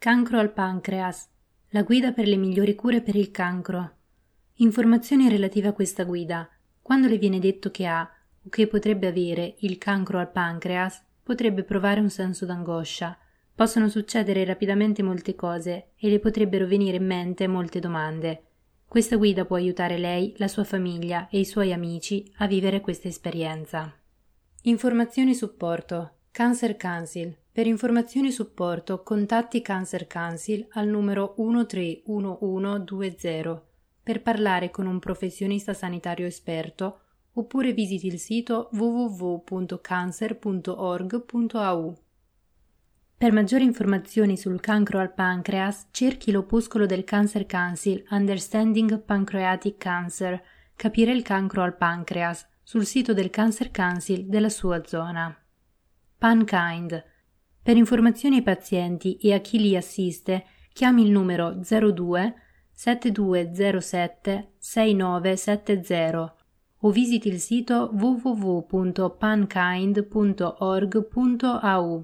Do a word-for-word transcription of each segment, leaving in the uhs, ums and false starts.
Cancro al pancreas. La guida per le migliori cure per il cancro. Informazioni relative a questa guida. Quando le viene detto che ha, o che potrebbe avere, il cancro al pancreas, potrebbe provare un senso d'angoscia. Possono succedere rapidamente molte cose e le potrebbero venire in mente molte domande. Questa guida può aiutare lei, la sua famiglia e i suoi amici a vivere questa esperienza. Informazioni supporto. Cancer Council. Per informazioni supporto contatti Cancer Council al numero uno tre uno uno due zero per parlare con un professionista sanitario esperto oppure visiti il sito w w w punto cancer punto org punto a u. Per maggiori informazioni sul cancro al pancreas cerchi l'opuscolo del Cancer Council Understanding Pancreatic Cancer, capire il cancro al pancreas, sul sito del Cancer Council della sua zona. PanKind. Per informazioni ai pazienti e a chi li assiste, chiami il numero zero due sette due zero sette sei nove sette zero o visiti il sito w w w punto pankind punto org punto a u.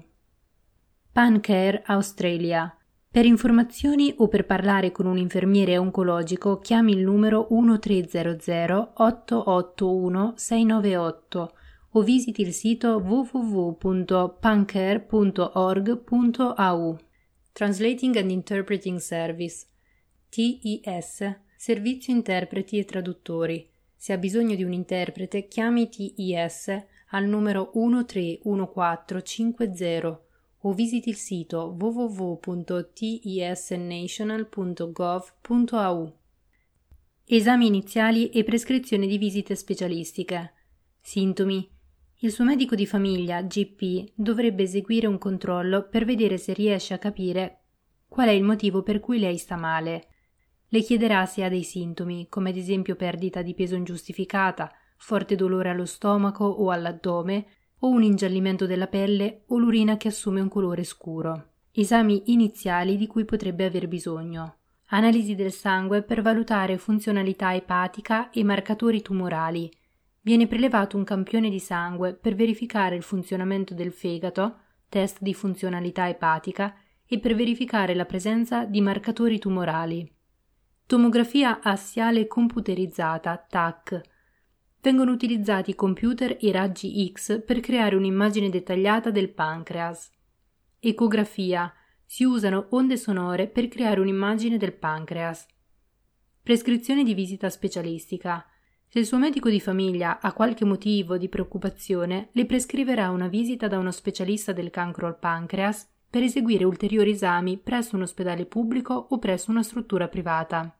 PanCare Australia. Per informazioni o per parlare con un infermiere oncologico, chiami il numero uno tre zero zero otto otto uno sei nove otto o visiti il sito w w w punto pancare punto org punto a u. Translating and Interpreting Service T I S, Servizio Interpreti e Traduttori. Se ha bisogno di un interprete, chiami T I S al numero uno tre uno quattro cinque zero o visiti il sito w w w punto t i s national punto gov punto a u. Esami iniziali e prescrizione di visite specialistiche. Sintomi. Il suo medico di famiglia, G P, dovrebbe eseguire un controllo per vedere se riesce a capire qual è il motivo per cui lei sta male. Le chiederà se ha dei sintomi, come ad esempio perdita di peso ingiustificata, forte dolore allo stomaco o all'addome, o un ingiallimento della pelle o l'urina che assume un colore scuro. Esami iniziali di cui potrebbe aver bisogno. Analisi del sangue per valutare funzionalità epatica e marcatori tumorali. Viene prelevato un campione di sangue per verificare il funzionamento del fegato, test di funzionalità epatica, e per verificare la presenza di marcatori tumorali. Tomografia assiale computerizzata, T A C. Vengono utilizzati computer e raggi X per creare un'immagine dettagliata del pancreas. Ecografia. Si usano onde sonore per creare un'immagine del pancreas. Prescrizione di visita specialistica. Se il suo medico di famiglia ha qualche motivo di preoccupazione, le prescriverà una visita da uno specialista del cancro al pancreas per eseguire ulteriori esami presso un ospedale pubblico o presso una struttura privata.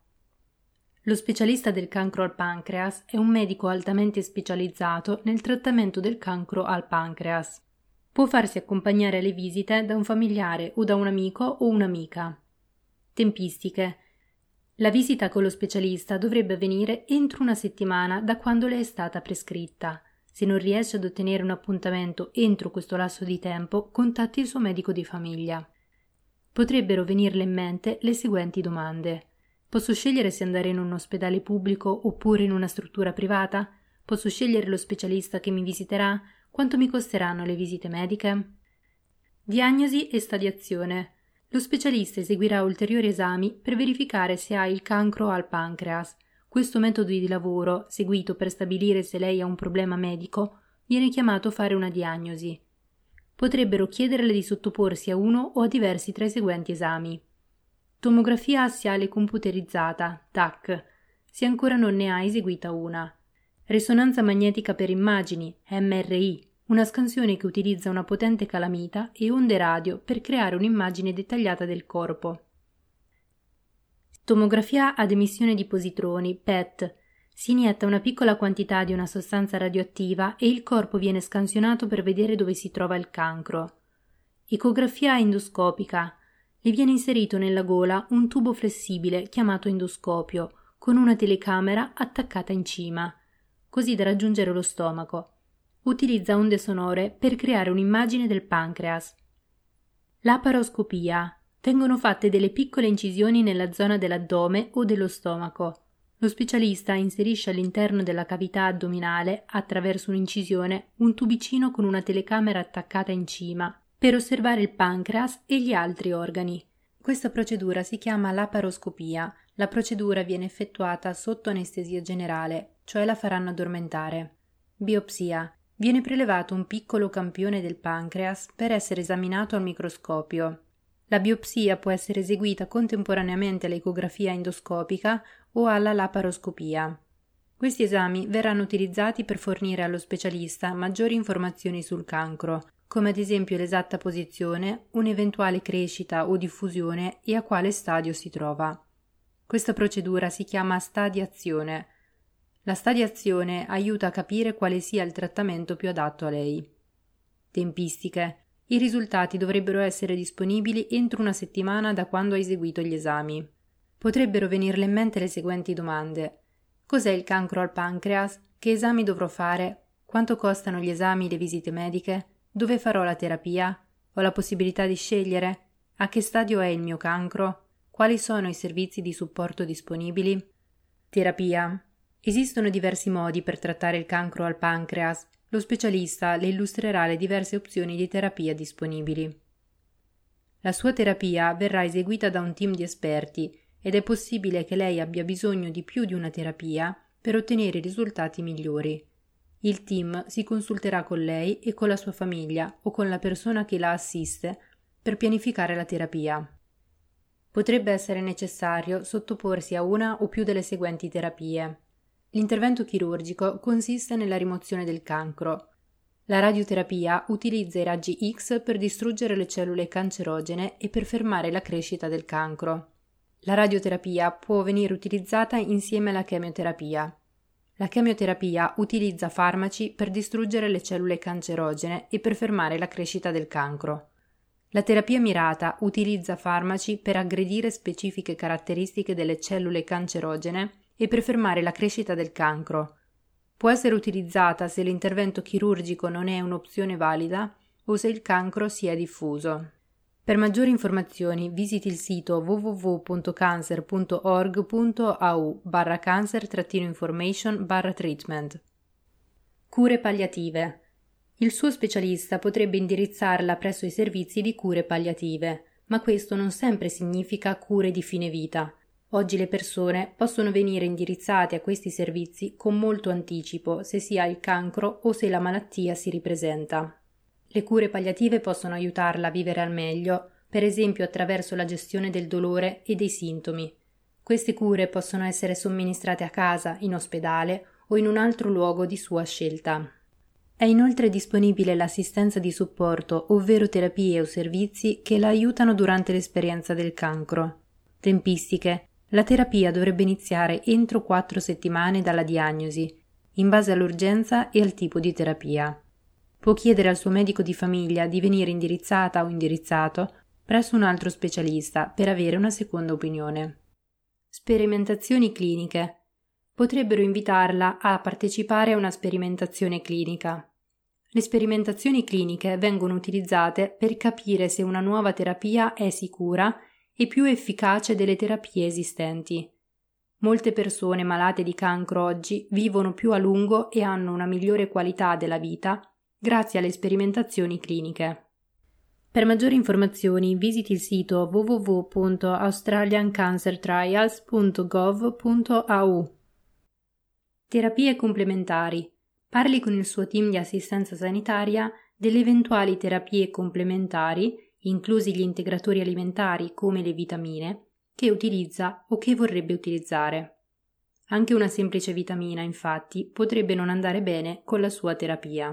Lo specialista del cancro al pancreas è un medico altamente specializzato nel trattamento del cancro al pancreas. Può farsi accompagnare alle visite da un familiare o da un amico o un'amica. Tempistiche. La visita con lo specialista dovrebbe avvenire entro una settimana da quando le è stata prescritta. Se non riesce ad ottenere un appuntamento entro questo lasso di tempo, contatti il suo medico di famiglia. Potrebbero venirle in mente le seguenti domande. Posso scegliere se andare in un ospedale pubblico oppure in una struttura privata? Posso scegliere lo specialista che mi visiterà? Quanto mi costeranno le visite mediche? Diagnosi e stadiazione. Lo specialista eseguirà ulteriori esami per verificare se ha il cancro al pancreas. Questo metodo di lavoro, seguito per stabilire se lei ha un problema medico, viene chiamato fare una diagnosi. Potrebbero chiederle di sottoporsi a uno o a diversi tra i seguenti esami. Tomografia assiale computerizzata, T A C, se ancora non ne ha eseguita una. Risonanza magnetica per immagini, M R I, una scansione che utilizza una potente calamita e onde radio per creare un'immagine dettagliata del corpo. Tomografia ad emissione di positroni, P E T. Si inietta una piccola quantità di una sostanza radioattiva e il corpo viene scansionato per vedere dove si trova il cancro. Ecografia endoscopica. Le viene inserito nella gola un tubo flessibile chiamato endoscopio, con una telecamera attaccata in cima, così da raggiungere lo stomaco. Utilizza onde sonore per creare un'immagine del pancreas. Laparoscopia. Vengono fatte delle piccole incisioni nella zona dell'addome o dello stomaco. Lo specialista inserisce all'interno della cavità addominale, attraverso un'incisione, un tubicino con una telecamera attaccata in cima, per osservare il pancreas e gli altri organi. Questa procedura si chiama laparoscopia. La procedura viene effettuata sotto anestesia generale, cioè la faranno addormentare. Biopsia. Viene prelevato un piccolo campione del pancreas per essere esaminato al microscopio. La biopsia può essere eseguita contemporaneamente all'ecografia endoscopica o alla laparoscopia. Questi esami verranno utilizzati per fornire allo specialista maggiori informazioni sul cancro, come ad esempio l'esatta posizione, un'eventuale crescita o diffusione e a quale stadio si trova. Questa procedura si chiama stadiazione. La stadiazione aiuta a capire quale sia il trattamento più adatto a lei. Tempistiche. I risultati dovrebbero essere disponibili entro una settimana da quando ha eseguito gli esami. Potrebbero venirle in mente le seguenti domande. Cos'è il cancro al pancreas? Che esami dovrò fare? Quanto costano gli esami e le visite mediche? Dove farò la terapia? Ho la possibilità di scegliere? A che stadio è il mio cancro? Quali sono i servizi di supporto disponibili? Terapia. Esistono diversi modi per trattare il cancro al pancreas. Lo specialista le illustrerà le diverse opzioni di terapia disponibili. La sua terapia verrà eseguita da un team di esperti ed è possibile che lei abbia bisogno di più di una terapia per ottenere i risultati migliori. Il team si consulterà con lei e con la sua famiglia o con la persona che la assiste per pianificare la terapia. Potrebbe essere necessario sottoporsi a una o più delle seguenti terapie. L'intervento chirurgico consiste nella rimozione del cancro. La radioterapia utilizza i raggi X per distruggere le cellule cancerogene e per fermare la crescita del cancro. La radioterapia può venire utilizzata insieme alla chemioterapia. La chemioterapia utilizza farmaci per distruggere le cellule cancerogene e per fermare la crescita del cancro. La terapia mirata utilizza farmaci per aggredire specifiche caratteristiche delle cellule cancerogene e per fermare la crescita del cancro. Può essere utilizzata se l'intervento chirurgico non è un'opzione valida o se il cancro si è diffuso. Per maggiori informazioni visiti il sito w w w punto cancer punto org punto a u barra cancer information barra treatment. Cure palliative. Il suo specialista potrebbe indirizzarla presso i servizi di cure palliative, ma questo non sempre significa cure di fine vita. Oggi le persone possono venire indirizzate a questi servizi con molto anticipo se si ha il cancro o se la malattia si ripresenta. Le cure palliative possono aiutarla a vivere al meglio, per esempio attraverso la gestione del dolore e dei sintomi. Queste cure possono essere somministrate a casa, in ospedale o in un altro luogo di sua scelta. È inoltre disponibile l'assistenza di supporto, ovvero terapie o servizi che la aiutano durante l'esperienza del cancro. Tempistiche. La terapia dovrebbe iniziare entro quattro settimane dalla diagnosi, in base all'urgenza e al tipo di terapia. Può chiedere al suo medico di famiglia di venire indirizzata o indirizzato presso un altro specialista per avere una seconda opinione. Sperimentazioni cliniche. Potrebbero invitarla a partecipare a una sperimentazione clinica. Le sperimentazioni cliniche vengono utilizzate per capire se una nuova terapia è sicura e più efficace delle terapie esistenti. Molte persone malate di cancro oggi vivono più a lungo e hanno una migliore qualità della vita grazie alle sperimentazioni cliniche. Per maggiori informazioni visiti il sito w w w punto australian cancer trials punto gov punto a u. Terapie complementari. Parli con il suo team di assistenza sanitaria delle eventuali terapie complementari, inclusi gli integratori alimentari come le vitamine, che utilizza o che vorrebbe utilizzare. Anche una semplice vitamina, infatti, potrebbe non andare bene con la sua terapia.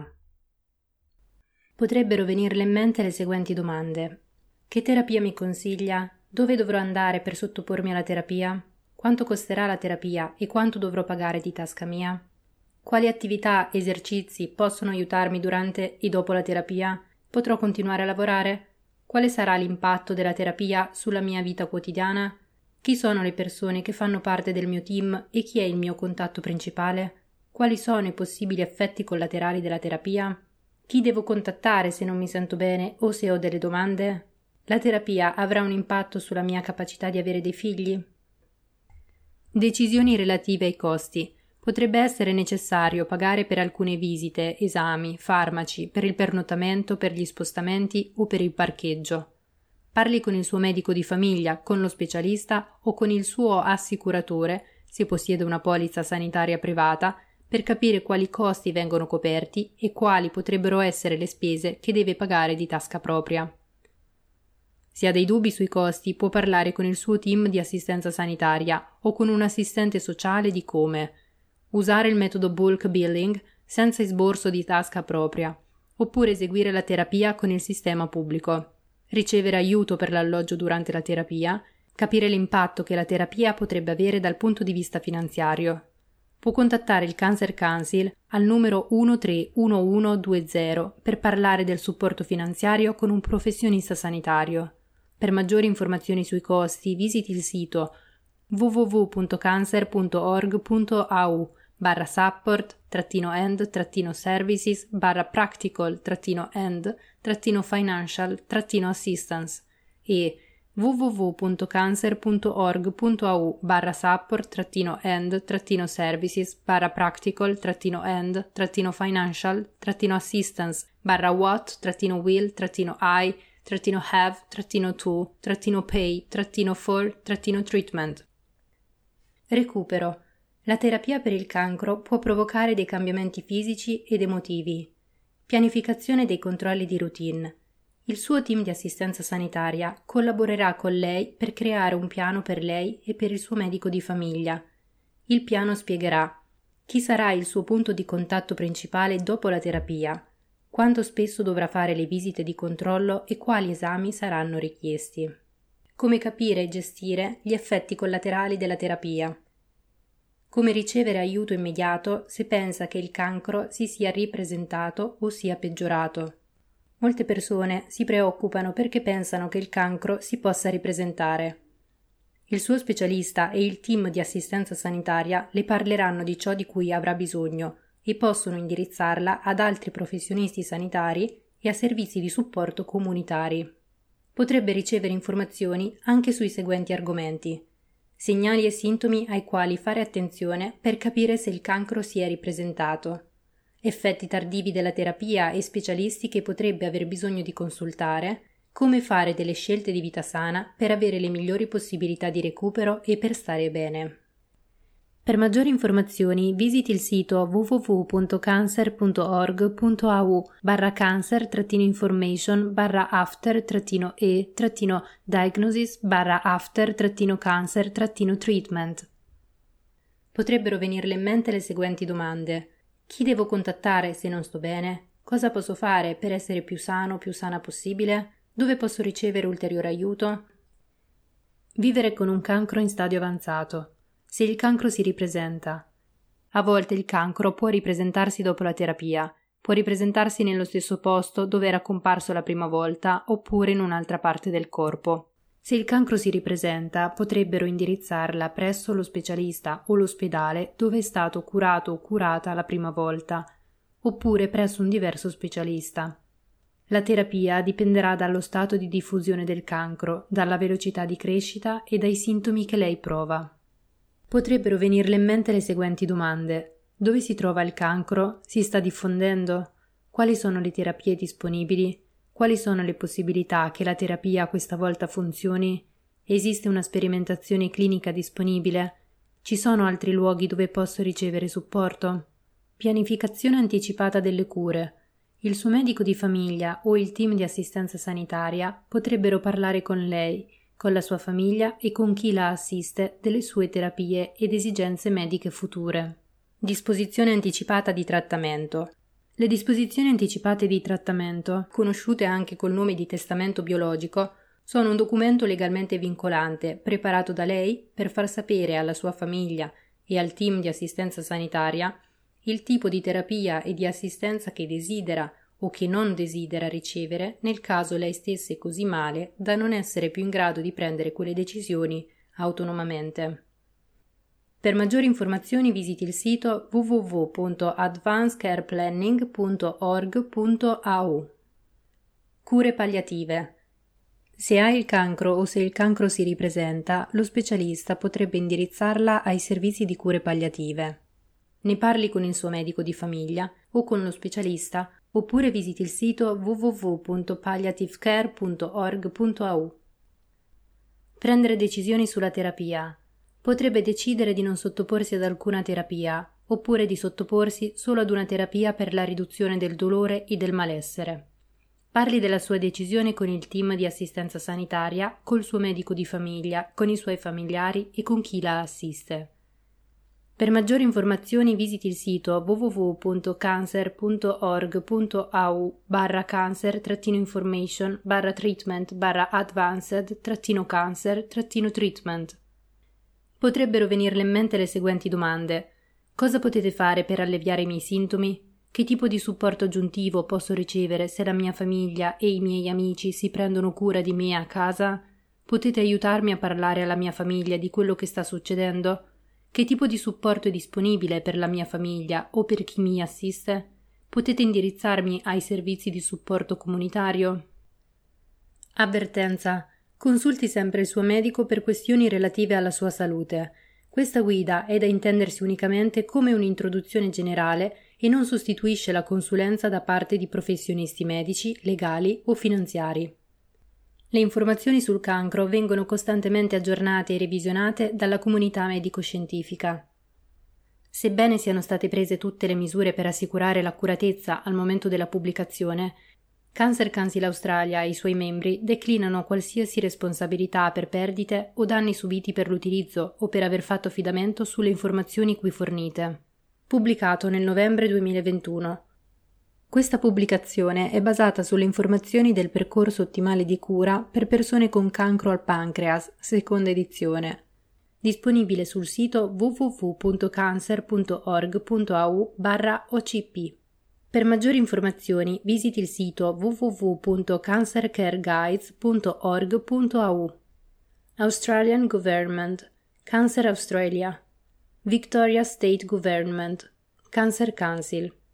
Potrebbero venirle in mente le seguenti domande. Che terapia mi consiglia? Dove dovrò andare per sottopormi alla terapia? Quanto costerà la terapia e quanto dovrò pagare di tasca mia? Quali attività, esercizi possono aiutarmi durante e dopo la terapia? Potrò continuare a lavorare? Quale sarà l'impatto della terapia sulla mia vita quotidiana? Chi sono le persone che fanno parte del mio team e chi è il mio contatto principale? Quali sono i possibili effetti collaterali della terapia? Chi devo contattare se non mi sento bene o se ho delle domande? La terapia avrà un impatto sulla mia capacità di avere dei figli? Decisioni relative ai costi. Potrebbe essere necessario pagare per alcune visite, esami, farmaci, per il pernottamento, per gli spostamenti o per il parcheggio. Parli con il suo medico di famiglia, con lo specialista o con il suo assicuratore, se possiede una polizza sanitaria privata, per capire quali costi vengono coperti e quali potrebbero essere le spese che deve pagare di tasca propria. Se ha dei dubbi sui costi, può parlare con il suo team di assistenza sanitaria o con un assistente sociale di come usare il metodo bulk billing senza esborso di tasca propria, oppure eseguire la terapia con il sistema pubblico, ricevere aiuto per l'alloggio durante la terapia, capire l'impatto che la terapia potrebbe avere dal punto di vista finanziario. Può contattare il Cancer Council al numero uno tre uno uno due zero per parlare del supporto finanziario con un professionista sanitario. Per maggiori informazioni sui costi visiti il sito w w w punto cancer punto org punto a u barra support trattino and trattino services barra practical trattino and trattino financial trattino assistance e w w w punto cancer punto org punto a u barra support trattino and trattino services barra practical trattino and trattino financial trattino assistance barra what trattino will trattino I trattino have trattino to trattino pay trattino for trattino treatment. Recupero. La terapia per il cancro può provocare dei cambiamenti fisici ed emotivi. Pianificazione dei controlli di routine. Il suo team di assistenza sanitaria collaborerà con lei per creare un piano per lei e per il suo medico di famiglia. Il piano spiegherà chi sarà il suo punto di contatto principale dopo la terapia, quanto spesso dovrà fare le visite di controllo e quali esami saranno richiesti. Come capire e gestire gli effetti collaterali della terapia. Come ricevere aiuto immediato se pensa che il cancro si sia ripresentato o sia peggiorato. Molte persone si preoccupano perché pensano che il cancro si possa ripresentare. Il suo specialista e il team di assistenza sanitaria le parleranno di ciò di cui avrà bisogno e possono indirizzarla ad altri professionisti sanitari e a servizi di supporto comunitari. Potrebbe ricevere informazioni anche sui seguenti argomenti: segnali e sintomi ai quali fare attenzione per capire se il cancro si è ripresentato, effetti tardivi della terapia e specialisti che potrebbe aver bisogno di consultare, come fare delle scelte di vita sana per avere le migliori possibilità di recupero e per stare bene. Per maggiori informazioni visiti il sito w w w punto cancer punto org punto a u barra cancer trattino information barra after trattino e trattino diagnosis barra after trattino cancer trattino treatment. Potrebbero venirle in mente le seguenti domande: chi devo contattare se non sto bene? Cosa posso fare per essere più sano, più sana possibile? Dove posso ricevere ulteriore aiuto? Vivere con un cancro in stadio avanzato. Se il cancro si ripresenta. A volte il cancro può ripresentarsi dopo la terapia, può ripresentarsi nello stesso posto dove era comparso la prima volta oppure in un'altra parte del corpo. Se il cancro si ripresenta, potrebbero indirizzarla presso lo specialista o l'ospedale dove è stato curato o curata la prima volta, oppure presso un diverso specialista. La terapia dipenderà dallo stato di diffusione del cancro, dalla velocità di crescita e dai sintomi che lei prova. Potrebbero venirle in mente le seguenti domande: dove si trova il cancro? Si sta diffondendo? Quali sono le terapie disponibili? Quali sono le possibilità che la terapia questa volta funzioni? Esiste una sperimentazione clinica disponibile? Ci sono altri luoghi dove posso ricevere supporto? Pianificazione anticipata delle cure. Il suo medico di famiglia o il team di assistenza sanitaria potrebbero parlare con lei, con la sua famiglia e con chi la assiste delle sue terapie ed esigenze mediche future. Disposizione anticipata di trattamento. Le disposizioni anticipate di trattamento, conosciute anche col nome di testamento biologico, sono un documento legalmente vincolante preparato da lei per far sapere alla sua famiglia e al team di assistenza sanitaria il tipo di terapia e di assistenza che desidera o che non desidera ricevere nel caso lei stesse così male da non essere più in grado di prendere quelle decisioni autonomamente. Per maggiori informazioni visiti il sito w w w punto advanced care planning punto org punto a u. Cure palliative. Se ha il cancro o se il cancro si ripresenta, lo specialista potrebbe indirizzarla ai servizi di cure palliative. Ne parli con il suo medico di famiglia o con lo specialista oppure visiti il sito w w w punto palliative care punto org punto a u. Prendere decisioni sulla terapia. Potrebbe decidere di non sottoporsi ad alcuna terapia, oppure di sottoporsi solo ad una terapia per la riduzione del dolore e del malessere. Parli della sua decisione con il team di assistenza sanitaria, col suo medico di famiglia, con i suoi familiari e con chi la assiste. Per maggiori informazioni visiti il sito w w w punto cancer punto org punto a u barra cancer trattino information barra treatment barra advanced trattino cancer trattino treatment. Potrebbero venirle in mente le seguenti domande. Cosa potete fare per alleviare i miei sintomi? Che tipo di supporto aggiuntivo posso ricevere se la mia famiglia e i miei amici si prendono cura di me a casa? Potete aiutarmi a parlare alla mia famiglia di quello che sta succedendo? Che tipo di supporto è disponibile per la mia famiglia o per chi mi assiste? Potete indirizzarmi ai servizi di supporto comunitario? Avvertenza. Consulti sempre il suo medico per questioni relative alla sua salute. Questa guida è da intendersi unicamente come un'introduzione generale e non sostituisce la consulenza da parte di professionisti medici, legali o finanziari. Le informazioni sul cancro vengono costantemente aggiornate e revisionate dalla comunità medico-scientifica. Sebbene siano state prese tutte le misure per assicurare l'accuratezza al momento della pubblicazione, Cancer Council Australia e i suoi membri declinano qualsiasi responsabilità per perdite o danni subiti per l'utilizzo o per aver fatto affidamento sulle informazioni qui fornite. Pubblicato nel novembre duemilaventuno. Questa pubblicazione è basata sulle informazioni del percorso ottimale di cura per persone con cancro al pancreas, seconda edizione. Disponibile sul sito w w w punto cancer punto org punto a u barra o c p. Per maggiori informazioni visiti il sito w w w punto cancercareguides punto org punto a u. Australian Government, Cancer Australia, Victoria State Government, Cancer Council.